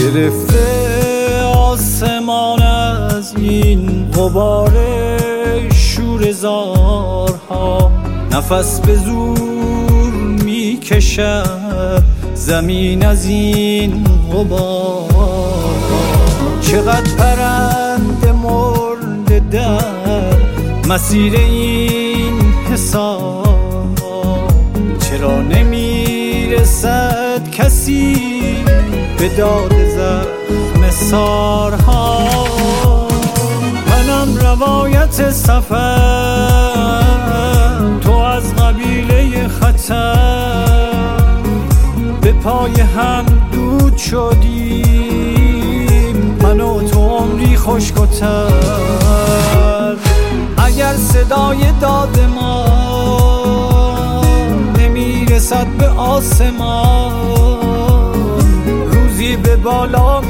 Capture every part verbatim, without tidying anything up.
گرفته آسمان از این غبار شور زارها، نفس به زور میکشد زمین از این غبار. چقدر پرنده مرده در مسیر این حصار، چرا نمیرسد کسی به داد زخم سارها. منم روایت سفر، تو از قبیله خطر، به پای هم دود شدیم من و تو عمری خشک و تر. اگر صدای داد ما نمیرسد به آسمان، روزی به بالا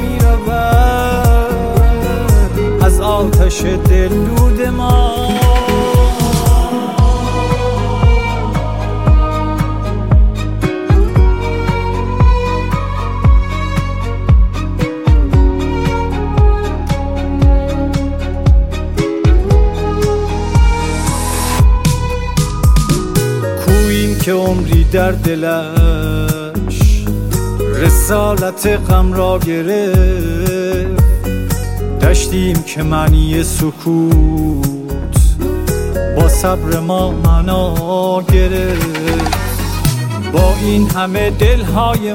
میرود از آتش دل دود ما. که عمری در دلش رسالت غم را گرفت، داشتیم که معنی سکوت با صبر ما معنا گرفت. با این همه دلهای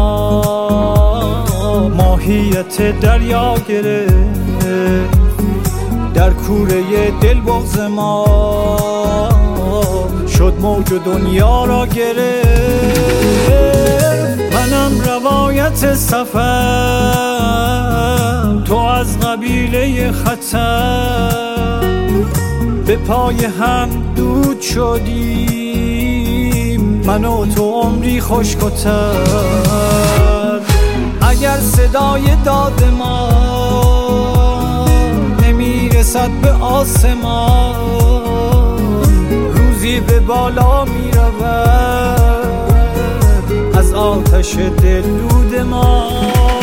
ما ماهیت دریا گرفت، در کوره دل بغض ما شد موج و دنیا را گرفت. منم روایت سفر، تو از قبیله خطر، به پای هم دود شدیم من و تو عمری خشک و تر. اگر صدای داد ما نمیرسد به آسمان، روزی به بالا میرود از آتش دل دود ما.